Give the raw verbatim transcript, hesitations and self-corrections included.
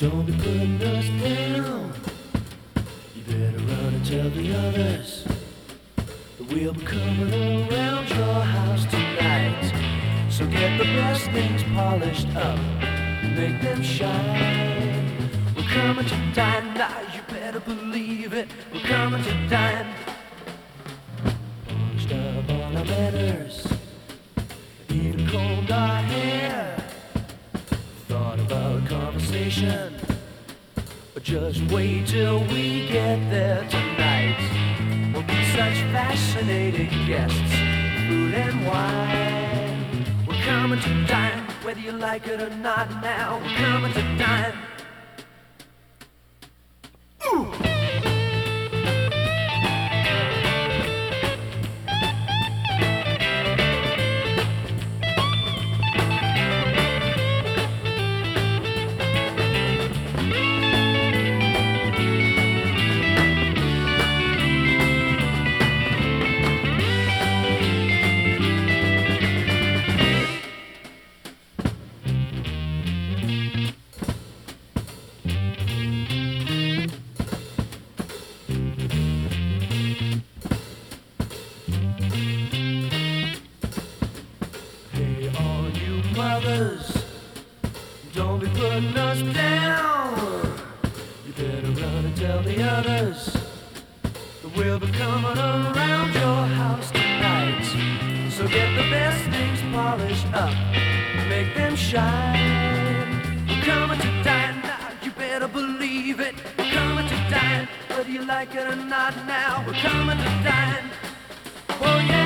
Don't be putting us down. You better run and tell the others that we'll be coming around your house tonight. So get the best things polished up, make them shine. We're coming to dine now, you better believe it. We're coming to dine. Polished up on our manners, even combed our hair. Thought about a conversation, but just wait till we get there tonight. We'll be such fascinating guests, food and wine. We're coming to dine, whether you like it or not now. We're coming to dine. Ooh. Mothers, don't be putting us down. You better run and tell the others that we'll be coming around your house tonight. So get the best things polished up, make them shine. We're coming to dine now, you better believe it. We're coming to dine, whether you like it or not now. We're coming to dine. Oh yeah.